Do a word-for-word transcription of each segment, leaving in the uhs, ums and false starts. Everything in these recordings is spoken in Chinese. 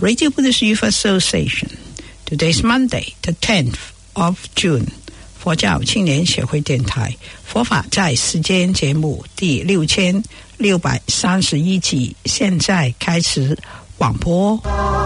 Radio Buddhist Youth Association. Today is Monday, the tenth of June. 佛教青年协会电台佛法在世间节目第六千六百三十一集，现在开始广播。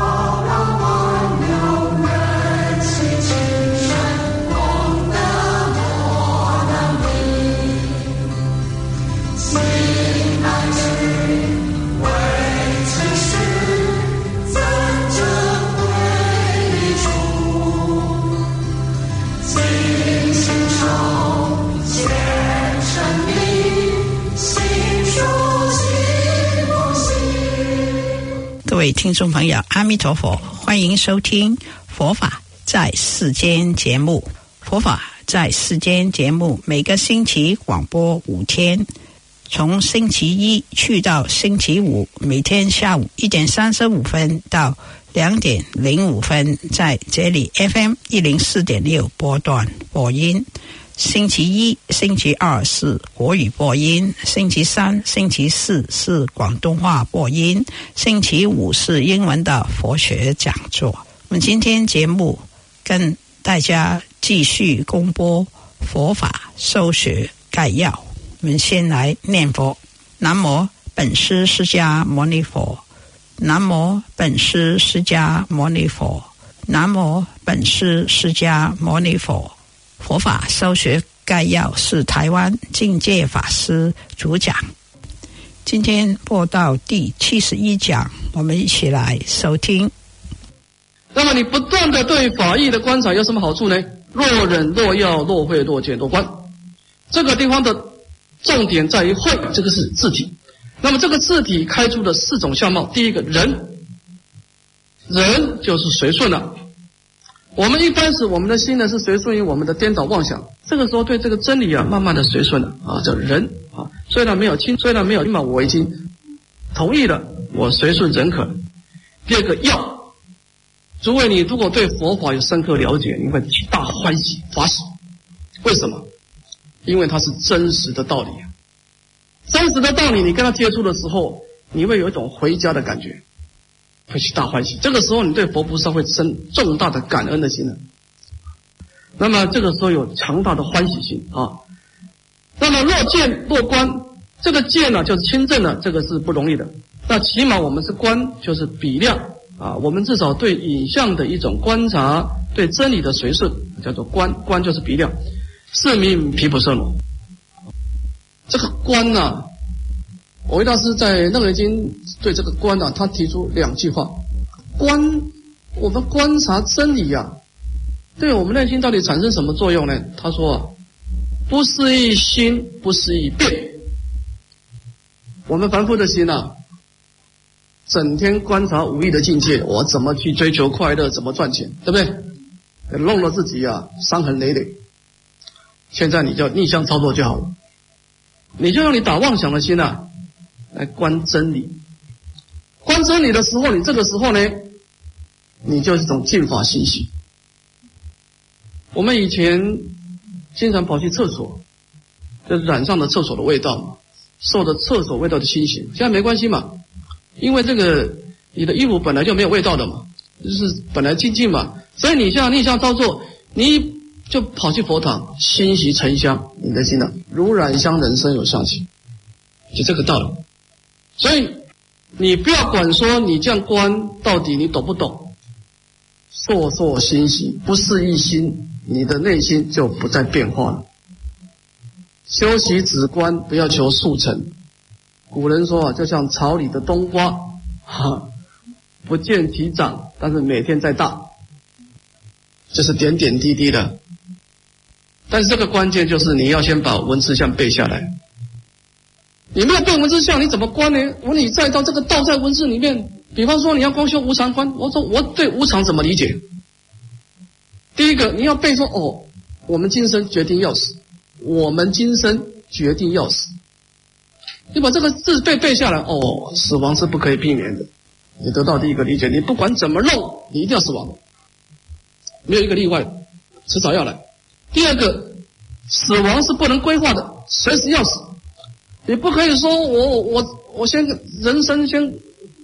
各位听众朋友，阿弥陀佛，欢迎收听佛法在世间节目。佛法在世间节目每个星期广播五天，从星期一去到星期五，每天下午一点三十五分到两点零五分，在这里 F M 一零四点六波段播音。星期一、星期二是国语播音，星期三、星期四是广东话播音，星期五是英文的佛学讲座。我们今天节目跟大家继续公播佛法修学概要。我们先来念佛：南无本师释迦牟尼佛，南无本师释迦牟尼佛，南无本师释迦牟尼佛。佛法修学概要是台湾净戒法师主讲。今天播到第七十一讲，我们一起来收听。 那么你不断的对法义的观察有什么好处呢？若忍若要若会若见若观。这个地方的重点在于会，这个是字体。那么这个字体开出的四种相貌，第一个人，人就是随顺了。我们一开始我们的心呢是随顺于我们的颠倒妄想，这个时候对这个真理啊慢慢的随顺了啊，叫人啊，虽然没有亲，虽然没有嘛，我已经同意了，我随顺人可。第二个要，诸位你如果对佛法有深刻了解，你会起大欢喜法喜。为什么？因为它是真实的道理，真实的道理你跟他接触的时候，你会有一种回家的感觉，会起大欢喜。这个时候你对佛菩萨会生重大的感恩的心呢。那么这个时候有强大的欢喜心啊。那么若见若观，这个见呢就是亲证了，这个是不容易的。那起码我们是观，就是比量啊，我们至少对影像的一种观察，对真理的随顺，叫做观，观就是比量。是名毗婆舍罗。这个观啊，我维大师在《楞严经》对这个观啊，他提出两句话：观，我们观察真理啊，对我们内心到底产生什么作用呢？他说啊，不是一心，不是一变。我们凡夫的心啊，整天观察五欲的境界，我怎么去追求快乐，怎么赚钱，对不对？弄了自己啊，伤痕累累。现在你就逆向操作就好了，你就用你打妄想的心啊，来观真理。观真理的时候，你这个时候呢，你就是一种净法欣喜。我们以前经常跑去厕所，就染上了厕所的味道嘛，受着厕所味道的欣喜。现在没关系嘛，因为这个你的衣服本来就没有味道的嘛，就是本来清净嘛，所以你像逆向操作，你就跑去佛堂欣喜沉香，你的心呢、啊、如染香人生有香气，就这个道理。所以你不要管说你这样观到底你懂不懂，烁烁欣喜，不是一心，你的内心就不再变化了。修习止观，不要求速成。古人说啊，就像草里的冬瓜，哈，不见其长，但是每天在大，这是点点滴滴的。但是这个关键就是你要先把文字相背下来。你没有背文字相，你怎么观呢？我你再到这个道在文字里面，比方说你要光修无常观，我说我对无常怎么理解？第一个你要背说哦，我们今生决定要死，我们今生决定要死。你把这个字背背下来，哦，死亡是不可以避免的。你得到第一个理解，你不管怎么弄，你一定要死亡，没有一个例外，迟早要来。第二个，死亡是不能规划的，随时要死。你不可以说我我我先人生先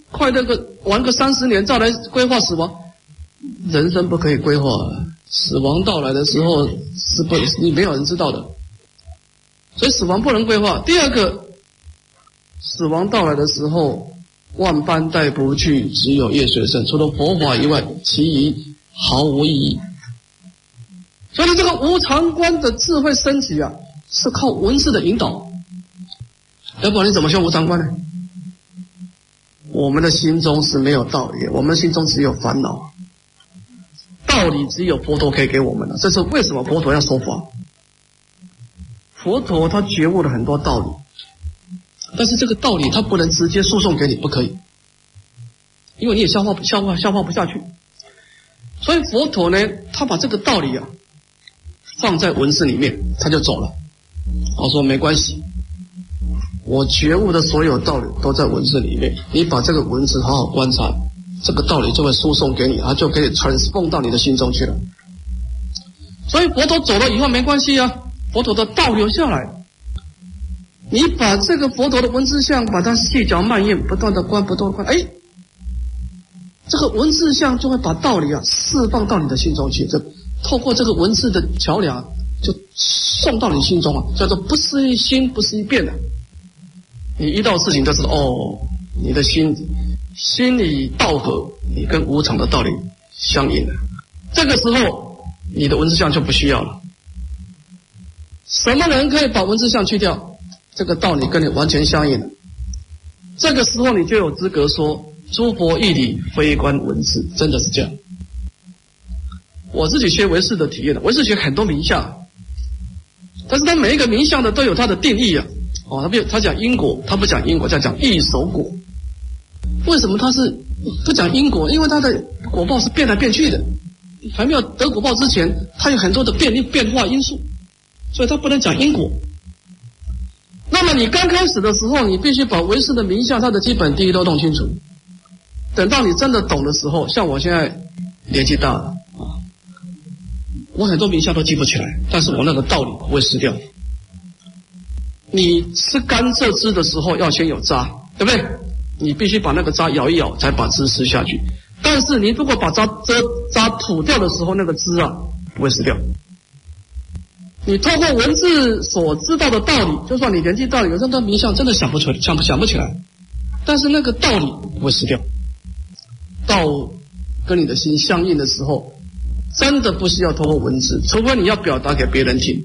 快乐个玩个三十年再来规划死亡，人生不可以规划，死亡到来的时候是不你没有人知道的，所以死亡不能规划。第二个，死亡到来的时候，万般带不去，只有业随身，除了佛法以外，其余毫无意义。所以这个无常观的智慧升起啊，是靠文字的引导，要不然你怎么修无常观呢？我们的心中是没有道理，我们心中只有烦恼，道理只有佛陀可以给我们的。这是为什么佛陀要说法？佛陀他觉悟了很多道理，但是这个道理他不能直接输送给你，不可以，因为你也消化消化消化不下去。所以佛陀呢，他把这个道理啊放在文字里面，他就走了。他说没关系，我觉悟的所有道理都在文字里面，你把这个文字好好观察，这个道理就会输送给你，它就可以transform到你的心中去了。所以佛陀走了以后没关系啊，佛陀的道留下来，你把这个佛陀的文字像把它细嚼慢咽，不断的观不断的观，哎，这个文字像就会把道理啊释放到你的心中去，就透过这个文字的桥梁就送到你心中啊，叫做不思一心不思一变的。你遇到事情就知道，哦，你的心心里道合，你跟无常的道理相应了。这个时候，你的文字像就不需要了。什么人可以把文字像去掉？这个道理跟你完全相应了。这个时候你就有资格说，诸佛义理非观文字，真的是这样。我自己学唯识的体验的，唯识学很多名相，但是他每一个名相的都有他的定义啊。哦，他不他讲因果，他不讲因果，叫讲异守果。为什么他是不讲因果？因为他的果报是变来变去的，还没有得果报之前，他有很多的变变化因素，所以他不能讲因果。那么你刚开始的时候，你必须把唯识的名相它的基本第一都弄清楚。等到你真的懂的时候，像我现在年纪大了啊，我很多名相都记不起来，但是我那个道理不会失掉。你吃甘蔗汁的时候要先有渣，对不对？你必须把那个渣摇一摇，才把汁吃下去。但是你如果把渣渣渣吐掉的时候，那个汁啊不会失掉。你透过文字所知道的道理，就算你年纪大了，有时候名相真的想不出来，想不想不起来，但是那个道理不会失掉。道跟你的心相应的时候，真的不需要透过文字，除非你要表达给别人听。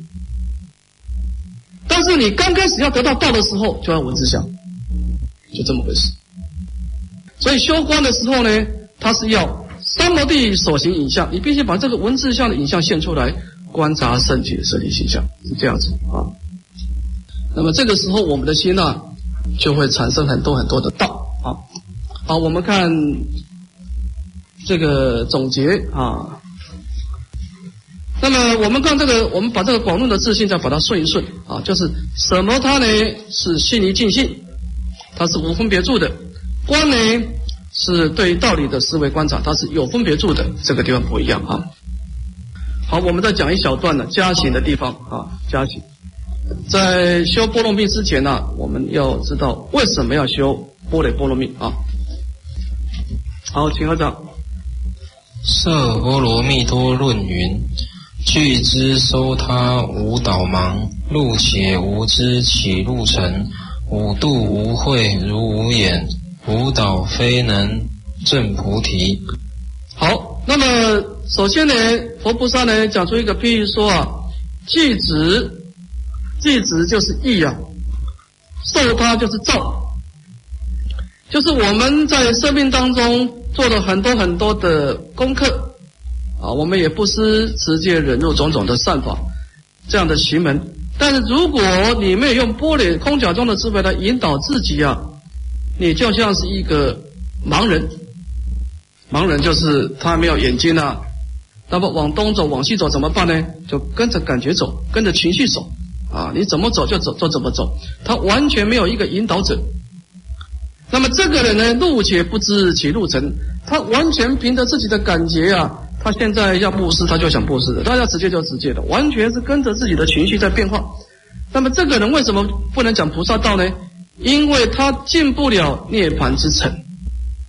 但是你刚开始要得到道的时候，就要文字相，就这么回事。所以修观的时候呢，它是要三摩地所行影像，你必须把这个文字相的影像现出来，观察身体的舍利形象，是这样子啊。那么这个时候，我们的心呢，就会产生很多很多的道啊。好，我们看这个总结啊。那么我们看这个，我们把这个广论的自信再把它顺一顺啊，就是什么它呢是心离尽性，它是无分别住的；观呢是对于道理的思维观察，它是有分别住的，这个地方不一样啊。好，我们再讲一小段的加行的地方啊，加行。在修波罗蜜之前呢、啊，我们要知道为什么要修般若波罗蜜啊。好，请合掌。 摄波罗蜜多论云：具知收他无导盲，路且无知起路程，五度无慧如无眼，无导非能证菩提。 好，那么首先呢，佛菩萨呢讲出一个譬喻说啊，具知，具知就是意啊，受他就是照，就是我们在生命当中做了很多很多的功课啊，我们也不失持戒忍辱种种的善法这样的行门，但是如果你没有用般若空假中的智慧来引导自己啊，你就像是一个盲人。盲人就是他没有眼睛啊，那么往东走往西走怎么办呢？就跟着感觉走，跟着情绪走啊，你怎么走就走就怎么走，他完全没有一个引导者。那么这个人呢，路且不知其路程，他完全凭着自己的感觉啊，他现在要布施他就想布施的，他要直接就直接的，完全是跟着自己的情绪在变化。那么这个人为什么不能讲菩萨道呢？因为他进不了涅槃之城。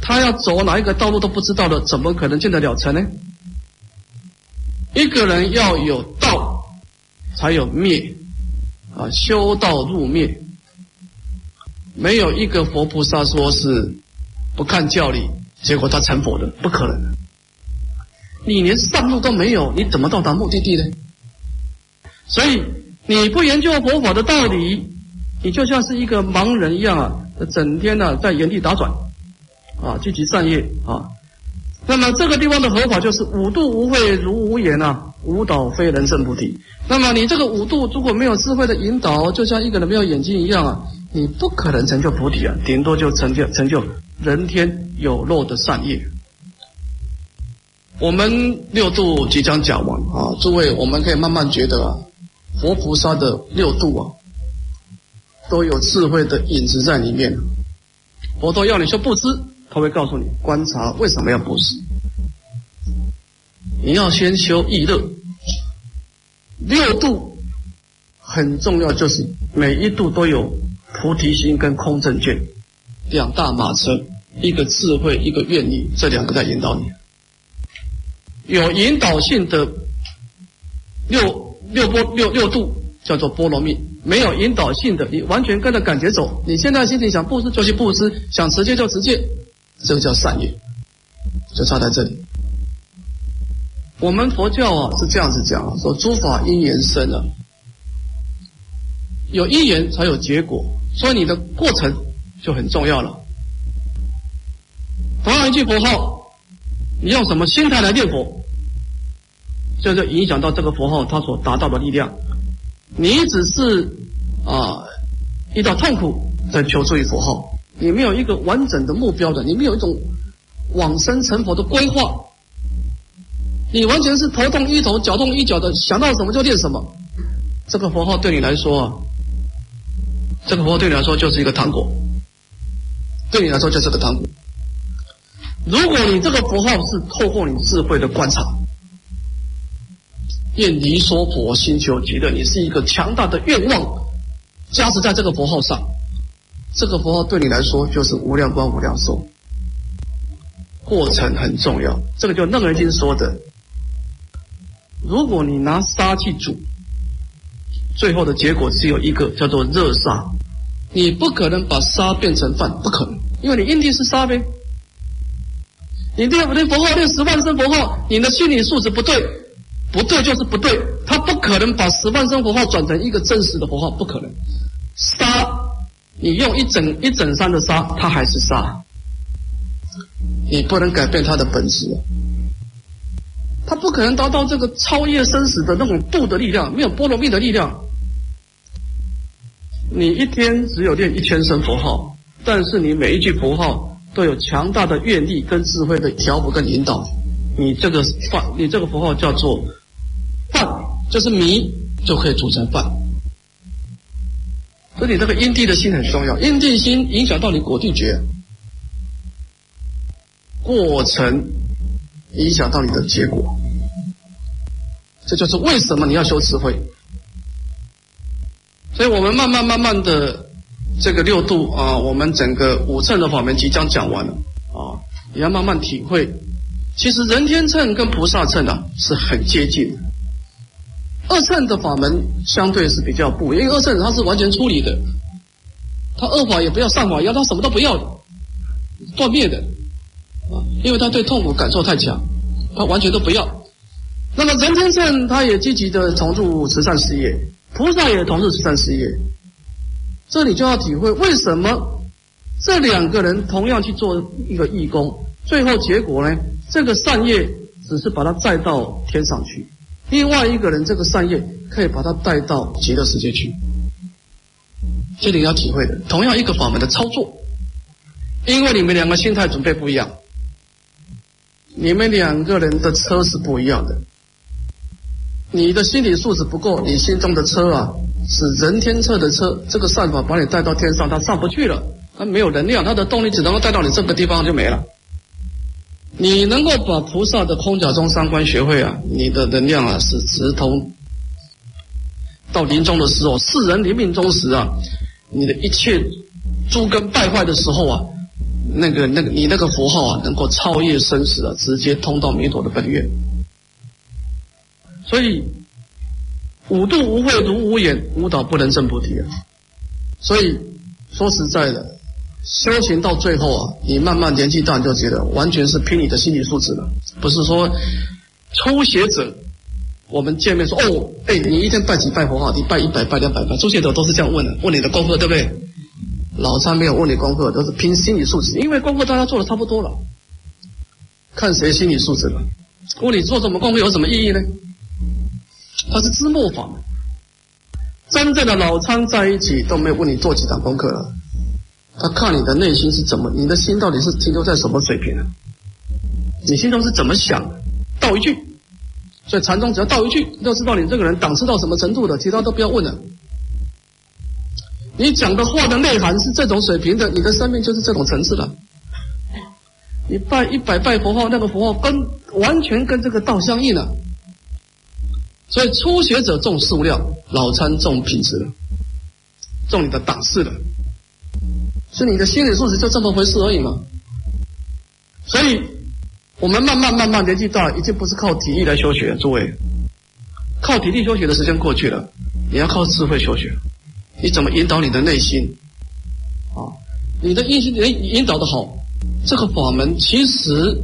他要走哪一个道路都不知道的，怎么可能进得了城呢？一个人要有道，才有灭啊，修道入灭。没有一个佛菩萨说是不看教理，结果他成佛的，不可能。你连上路都没有，你怎么到达目的地呢？所以你不研究佛法的道理，你就像是一个盲人一样啊，整天呢、啊、在原地打转啊，积极善业啊。那么这个地方的合法就是五度无慧如无言啊，无导非人圣菩提。那么你这个五度如果没有智慧的引导，就像一个人没有眼睛一样啊，你不可能成就菩提啊，顶多就成就成就人天有漏的善业。我们六度即将讲完啊，诸位我们可以慢慢觉得啊，佛菩萨的六度啊，都有智慧的影子在里面。佛陀要你修布施，他会告诉你观察为什么要布施。你要先修意乐。六度很重要，就是每一度都有菩提心跟空正见两大马车，一个智慧，一个愿力，这两个在引导你。有引导性的六六波六六度叫做波罗蜜，没有引导性的，你完全跟着感觉走。你现在心里想布施就去布施，想持戒就持戒，这个叫善业，就差在这里。我们佛教啊是这样子讲啊，说诸法因缘生啊，有因缘才有结果，所以你的过程就很重要了。同样一句佛号，你用什么心态来念佛，这就影响到这个佛号它所达到的力量。你只是啊遇到痛苦在求助于佛号，你没有一个完整的目标的，你没有一种往生成佛的规划，你完全是头痛医头脚痛医脚的，想到什么就念什么。这个佛号对你来说啊，这个佛号对你来说就是一个糖果，对你来说就是个糖果。如果你这个佛号是透过你智慧的观察，愿离娑婆心求极乐，你是一个强大的愿望加持在这个佛号上，这个佛号对你来说就是无量光无量寿。过程很重要，这个就楞严经说的，如果你拿沙去煮，最后的结果只有一个，叫做热沙。你不可能把沙变成饭，不可能，因为你因地是沙呗。你念念佛号，念十万声佛号，你的心理素质不对，不对就是不对，他不可能把十万声佛号转成一个真实的佛号，不可能。沙，你用一整一整山的沙，它还是沙，你不能改变它的本质，它不可能达到这个超越生死的那种度的力量，没有波罗蜜的力量。你一天只有念一千声佛号，但是你每一句佛号都有强大的愿力跟智慧的调伏跟引导，你这个饭，你这个佛号叫做饭，就是米就可以煮成饭。所以你这个因地的心很重要，因地心影响到你果地觉，过程影响到你的结果，这就是为什么你要修智慧。所以我们慢慢慢慢的这个六度啊，我们整个五乘的法门即将讲完了啊，你要慢慢体会，其实人天乘跟菩萨乘啊是很接近的。二乘的法门相对是比较不，因为二乘它是完全出离的，他恶法也不要，善法也要，他什么都不要的，断灭的啊，因为他对痛苦感受太强，他完全都不要。那么人天乘他也积极的投入慈善事业，菩萨也投入慈善事业，这里就要体会为什么这两个人同样去做一个义工，最后结果呢，这个善业只是把它载到天上去，另外一个人这个善业可以把它带到极乐世界去，这里要体会的。同样一个法门的操作，因为你们两个心态准备不一样，你们两个人的车是不一样的，你的心理素质不够，你心中的车啊是人天车的车，这个善法把你带到天上，它上不去了，它没有能量，它的动力只能够带到你这个地方就没了。你能够把菩萨的空假中三观学会啊，你的能量啊是直通到临终的时候，世人临命终时啊，你的一切诸根败坏的时候啊， 那个那个你那个佛号啊，能够超越生死啊，直接通到弥陀的本愿。所以五度无慧如无眼，无导不能证菩提啊。所以说实在的，修行到最后啊，你慢慢年纪大，你就觉得完全是凭你的心理素质了，不是说初学者。我们见面说哦，哎，你一天拜几拜佛号？你拜一百拜两百拜，初学者都是这样问的，问你的功课对不对？老参没有问你功课，都是凭心理素质，因为功课大家做的差不多了，看谁心理素质了。问你做什么功课有什么意义呢？他是知末法，真正的老参在一起都没有问你做几堂功课了，他看你的内心是怎么，你的心到底是停留在什么水平呢？你心中是怎么想的？道一句。所以禅宗只要道一句，就知道你这个人档次到什么程度的，其他都不要问了。你讲的话的内涵是这种水平的，你的生命就是这种层次了。你拜一百拜佛号，那个佛号跟完全跟这个道相应了。所以初学者重数量，老参重品质了，重你的档次了。所以你的心理素质就这么回事而已嘛。所以我们慢慢慢慢年纪大，已经不是靠体力来修学，诸位，靠体力修学的时间过去了，你要靠智慧修学。你怎么引导你的内心啊？你的内心引导的好，这个法门其实，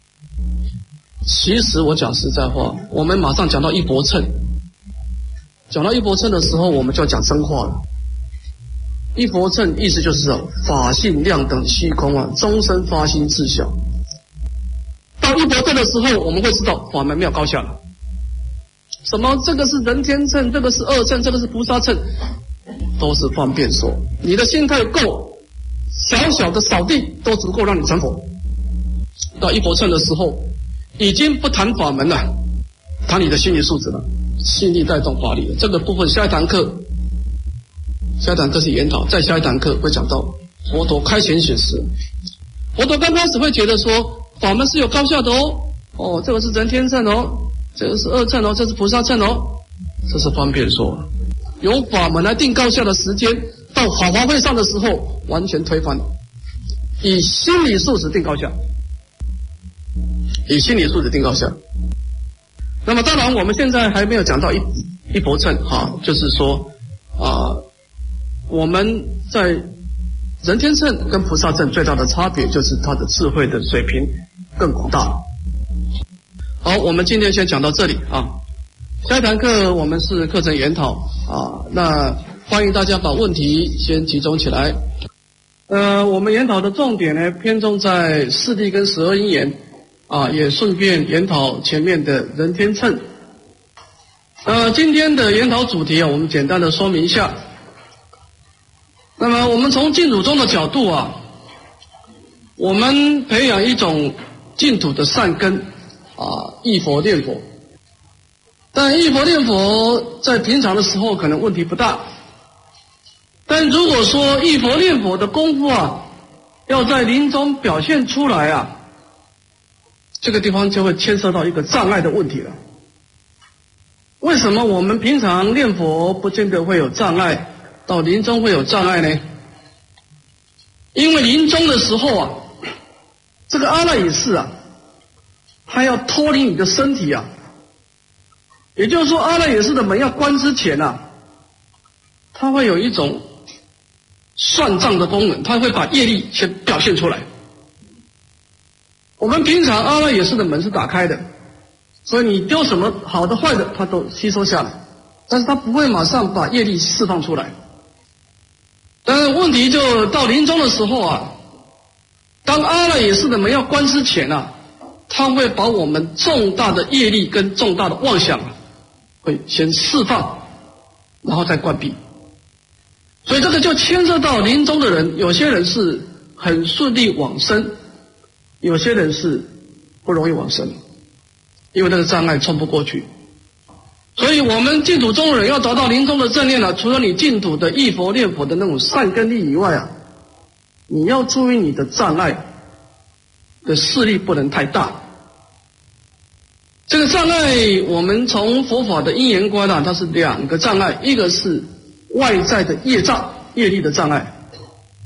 其实我讲实在话，我们马上讲到一钵秤，讲到一钵秤的时候，我们就要讲真话了。一钵秤意思就是法性量等虚空啊，终身发心自小。到一钵秤的时候，我们会知道法门没有高下了。什么？这个是人天秤，这个是二秤，这个是菩萨秤，都是方便说。你的心态够，小小的扫地都足够让你成佛。到一钵秤的时候，已经不谈法门了，谈你的心理素质了，心力带动法力了。这个部分下一堂课，下一堂课是研讨，再下一堂课会讲到佛陀开显显示。佛陀刚开始会觉得说，法门是有高下的哦，哦，这个是人天秤哦，这个是二秤哦，这是菩萨秤哦，这是方便说。由法门来定高下的时间，到法华会上的时候，完全推翻了，以心理素质定高下，以心理素质定高下。那么当然，我们现在还没有讲到一一钵秤哈，就是说啊、呃，我们在人天秤跟菩萨秤最大的差别就是它的智慧的水平更广大。好，我们今天先讲到这里啊。下一堂课我们是课程研讨啊，那欢迎大家把问题先集中起来。呃，我们研讨的重点呢偏重在四谛跟十二因缘啊，也顺便研讨前面的人天秤。呃，今天的研讨主题啊，我们简单的说明一下。那么我们从净土宗的角度啊，我们培养一种净土的善根啊，忆佛念佛。但忆佛念佛在平常的时候可能问题不大，但如果说忆佛念佛的功夫啊，要在临终表现出来啊，这个地方就会牵涉到一个障碍的问题了。为什么我们平常念佛不见得会有障碍，到临终会有障碍呢？因为临终的时候啊，这个阿赖耶识啊，他要脱离你的身体啊，也就是说阿赖耶识的门要关之前啊，他会有一种算账的功能，他会把业力先表现出来。我们平常阿赖耶识的门是打开的，所以你丢什么好的坏的他都吸收下来，但是他不会马上把业力释放出来。但是问题就到临终的时候啊，当阿赖耶识的门要关之前啊，他会把我们重大的业力跟重大的妄想会先释放，然后再关闭。所以这个就牵涉到临终的人，有些人是很顺利往生，有些人是不容易往生，因为那个障碍冲不过去。所以我们净土中的人要达到临终的正念啊，除了你净土的忆佛念佛的那种善根力以外啊，你要注意你的障碍的势力不能太大。这个障碍我们从佛法的因缘观啊，它是两个障碍，一个是外在的业障业力的障碍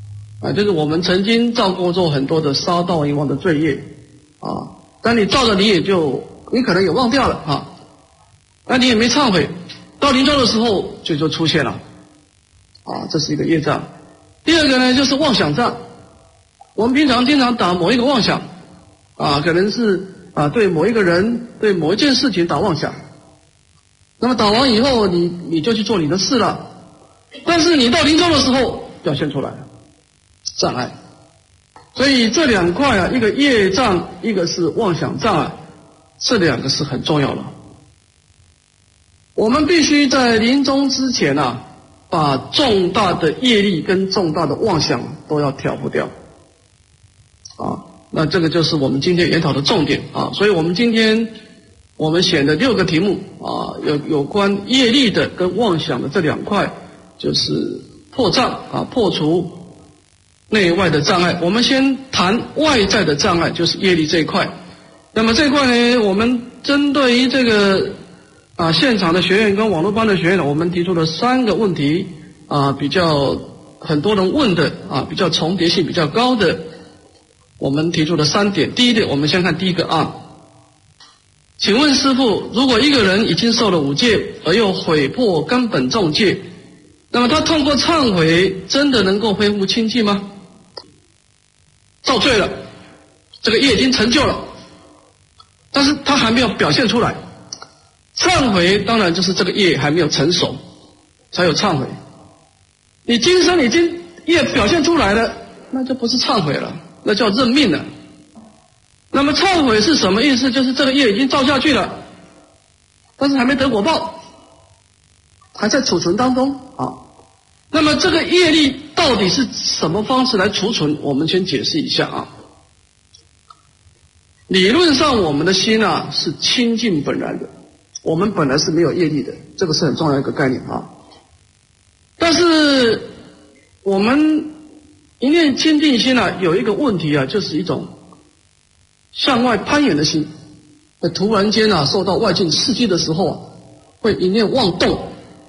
啊，就是我们曾经造过做很多的杀盗淫妄的罪业啊，但你造了你也就你可能也忘掉了啊，那你也没忏悔，到临终的时候就就出现了啊，这是一个业障。第二个呢就是妄想障，我们平常经常打某一个妄想啊，可能是啊对某一个人对某一件事情打妄想，那么打完以后你你就去做你的事了，但是你到临终的时候表现出来了障碍。所以这两块啊，一个业障，一个是妄想障啊，这两个是很重要的。我们必须在临终之前啊，把重大的业力跟重大的妄想都要调伏掉啊。那这个就是我们今天研讨的重点啊。所以我们今天我们选的六个题目啊，有有关业力的跟妄想的这两块，就是破障啊，破除内外的障碍。我们先谈外在的障碍，就是业力这一块。那么这一块呢，我们针对于这个啊现场的学员跟网络班的学员，我们提出了三个问题啊，比较很多人问的啊，比较重叠性比较高的，我们提出了三点。第一点，我们先看第一个啊，请问师父，如果一个人已经受了五戒，而又毁破根本重戒，那么他通过忏悔，真的能够恢复清净吗？造罪了，这个业已经成就了，但是他还没有表现出来。忏悔当然就是这个业还没有成熟，才有忏悔。你今生已经业表现出来了，那就不是忏悔了，那叫认命了。那么忏悔是什么意思？就是这个业已经造下去了，但是还没得果报，还在储存当中啊。那么这个业力到底是什么方式来储存？我们先解释一下啊。理论上我们的心啊是清净本然的，我们本来是没有业力的，这个是很重要的一个概念啊。但是我们一念清净心啊，有一个问题啊，就是一种向外攀援的心，突然间啊受到外境刺激的时候啊，会一念妄动。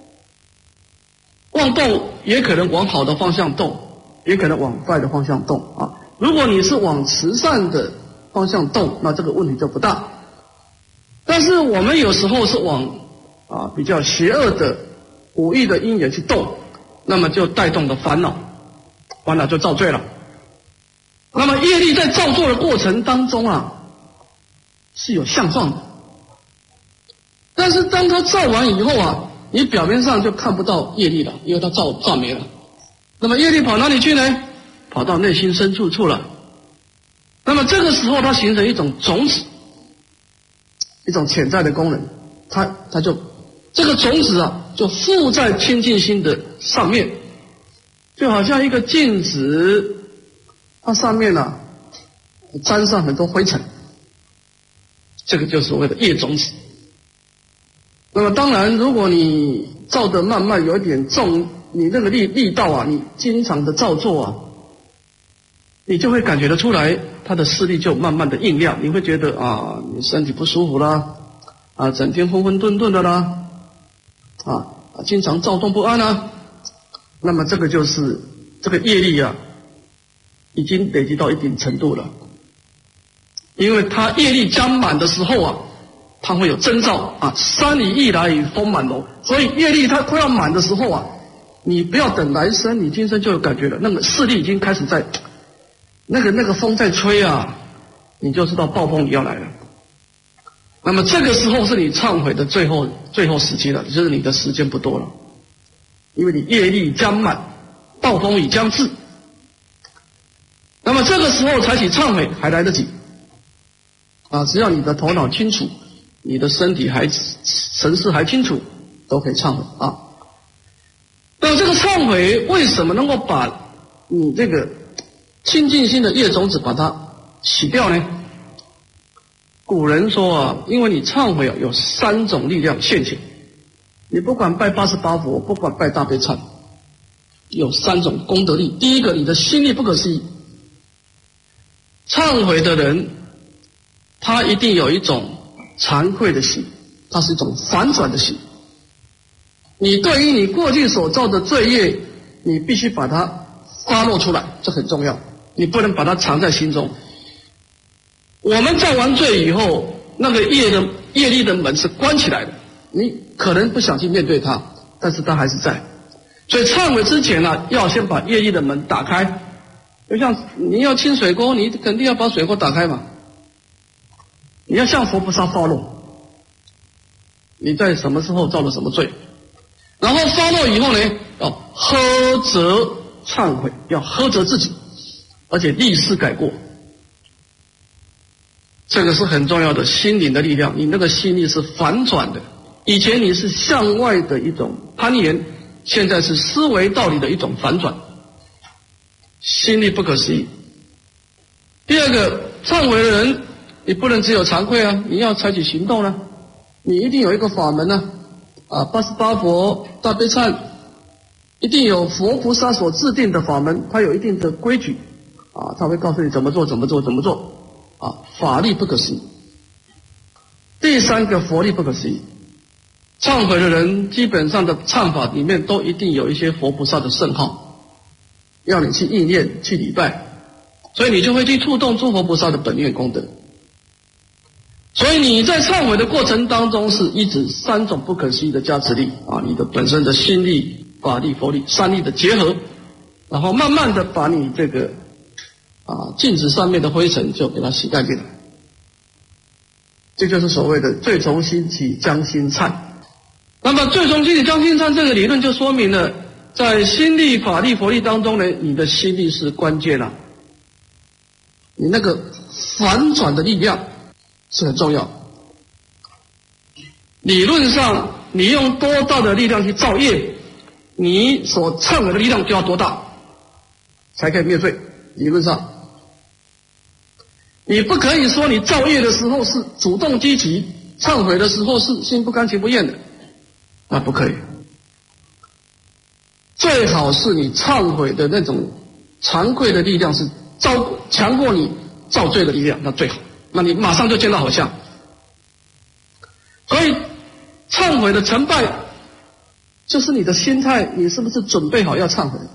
妄动也可能往好的方向动，也可能往坏的方向动啊。如果你是往慈善的方向动，那这个问题就不大。但是我们有时候是往啊比较邪恶的无意的因缘去动，那么就带动了烦恼，烦恼就造罪了。那么业力在造作的过程当中啊，是有相状的，但是当它造完以后啊，你表面上就看不到业力了，因为它造造没了。那么业力跑哪里去呢？跑到内心深处处了。那么这个时候它形成一种种子，一种潜在的功能，它它就这个种子啊，就附在清净心的上面，就好像一个镜子，它上面啊沾上很多灰尘，这个就是所谓的业种子。那么当然，如果你造得慢慢有一点重，你那个力力道啊，你经常的造作啊，你就会感觉得出来，它的势力就慢慢的硬亮，你会觉得啊，你身体不舒服啦，啊，整天昏昏沌沌的啦，啊，经常躁动不安啊，那么这个就是这个业力啊，已经累积到一定程度了，因为它业力将满的时候啊，它会有征兆啊，山里一来雨风满楼，所以业力它快要满的时候啊，你不要等来生，你今生就有感觉了，那个势力已经开始在，那个那个风在吹啊，你就知道暴风雨要来了。那么这个时候是你忏悔的最后最后时期了，就是你的时间不多了，因为你业力将满，暴风雨将至。那么这个时候采取忏悔还来得及啊，只要你的头脑清楚，你的身体还神识还清楚，都可以忏悔啊。那么这个忏悔为什么能够把你这个清净心的业种子把它洗掉呢？古人说啊，因为你忏悔啊，有三种力量现前。你不管拜八十八佛，不管拜大悲忏，有三种功德力。第一个，你的心力不可思议。忏悔的人，他一定有一种惭愧的心，它是一种反转的心。你对于你过去所造的罪业，你必须把它发落出来，这很重要，你不能把它藏在心中。我们造完罪以后，那个业的业力的门是关起来的，你可能不想去面对它，但是它还是在。所以忏悔之前呢、啊，要先把业力的门打开。就像你要清水沟，你肯定要把水沟打开嘛。你要向佛菩萨发落，你在什么时候造了什么罪，然后发落以后呢，要呵责忏悔，要呵责自己，而且立誓改过。这个是很重要的心灵的力量，你那个心力是反转的。以前你是向外的一种攀岩，现在是思维道理的一种反转，心力不可思议。第二个，忏悔的人，你不能只有惭愧啊，你要采取行动呢、啊，你一定有一个法门呢、啊，啊，八十八佛大悲忏，一定有佛菩萨所制定的法门，它有一定的规矩，啊，他会告诉你怎么做，怎么做，怎么做，啊，法力不可思议。第三个，佛力不可思议。忏悔的人基本上的忏法里面都一定有一些佛菩萨的圣号，要你去意念去礼拜，所以你就会去触动诸佛菩萨的本愿功德。所以你在忏悔的过程当中是一直三种不可思议的加持力啊，你的本身的心力、法力、佛力三力的结合，然后慢慢的把你这个啊镜子上面的灰尘就给它洗干净了。这就是所谓的罪从心起，将心忏。那么罪从心起，将心忏这个理论就说明了，在心力、法力、佛力当中呢，你的心力是关键了、啊，你那个反转的力量是很重要。理论上，你用多大的力量去造业，你所忏悔的力量就要多大，才可以灭罪。理论上，你不可以说你造业的时候是主动积极，忏悔的时候是心不甘情不愿的，那不可以。最好是你忏悔的那种惭愧的力量是超强过你造罪的力量，那最好，那你马上就见到好相。所以忏悔的成败就是你的心态，你是不是准备好要忏悔。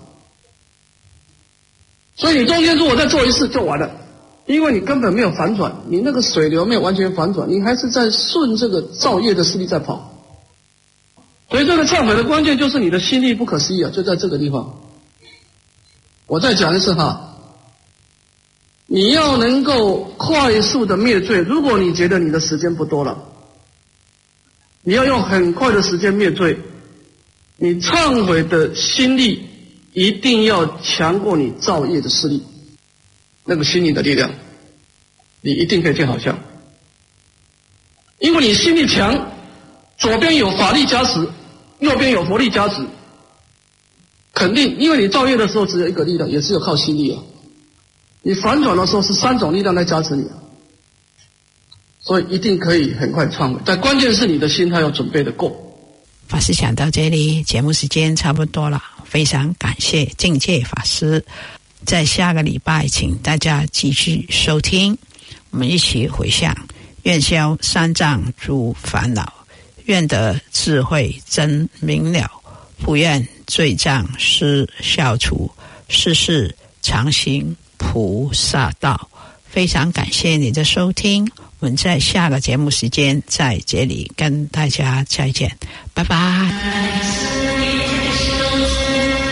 所以你中间如果再做一次就完了，因为你根本没有反转，你那个水流没有完全反转，你还是在顺这个造业的势力在跑。所以这个忏悔的关键就是你的心力不可思议啊，就在这个地方。我再讲一次哈，你要能够快速的灭罪，如果你觉得你的时间不多了，你要用很快的时间灭罪，你忏悔的心力一定要强过你造业的势力，那个心力的力量，你一定可以见好相。因为你心力强，左边有法力加持，右边有佛力加持，肯定，因为你造业的时候只有一个力量，也只有靠心力啊。你反转的时候是三种力量在加持你啊，所以一定可以很快忏悔。但关键是你的心态要准备的够。 法师讲到这里，节目时间差不多了，非常感谢境界法师。在下个礼拜，请大家继续收听，我们一起回向，愿消三障诸烦恼，愿得智慧真明了，不愿罪障失消除，世世常行菩萨道。非常感谢你的收听，我们在下个节目时间在这里跟大家再见，拜拜。